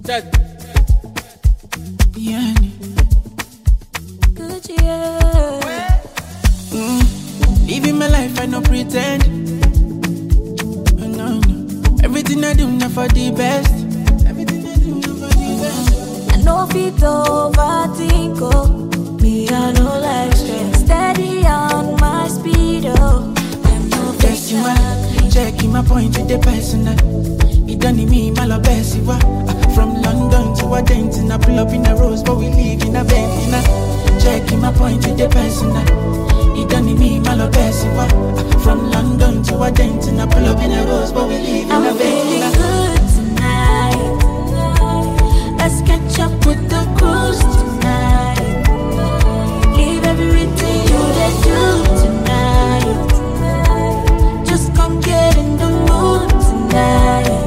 Check. Yeah. Good, yeah. Living my life, I no pretend. Oh, no, no. Everything I do, not for the best. Everything I do, not for the best. I know fit overthink, oh. Me, I know like stress. Steady on my speed, oh. I'm no Decimal, checking my point with the personal. It done in me, my love, best. From London to Argentina, pull up in a rose, but we live in a Bentley. Checking my point with the personal. It done in me, my love, best. From London to Argentina, pull up in a rose, but we live in a I'm feeling Bentley. good tonight. Let's catch up with the cruise tonight. Leave everything you did do tonight. Just come get in the mood tonight.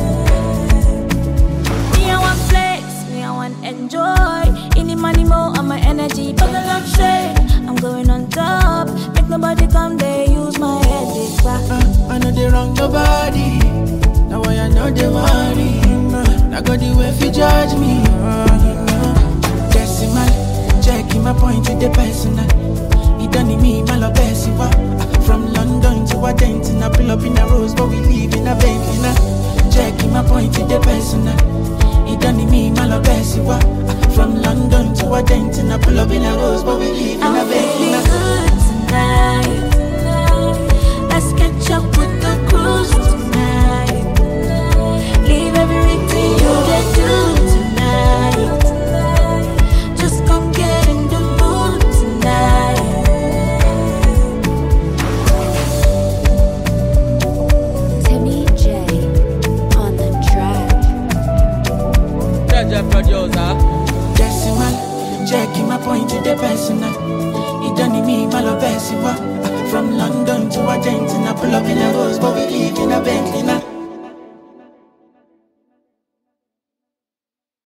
Me, I want flex, me, I want enjoy. Any money more on my energy, but the love shade. I'm going on top. Make nobody come there, use my head. I know they wrong nobody. Now I know they worry. Now got the way fi judge me. Decimal, checking my point with the personal. It done in me, my love, best. From London to Argentina, pull up in a rose, but we live in a Bentley. Checking my point with the personal. It done in me, my love, best. From London to Argentina, pull up in a rose, but we live in a I'm feeling Bentley. good tonight. Let's catch up with the cruise tonight. Leave everything you did do tonight. Just come get in the mood tonight. Timmy J on the track. Judge producer. Decimal, checking my point with the personal. It done in me, my love, best. From London to Argentina, pull up in a rose, but we live in a Bentley now.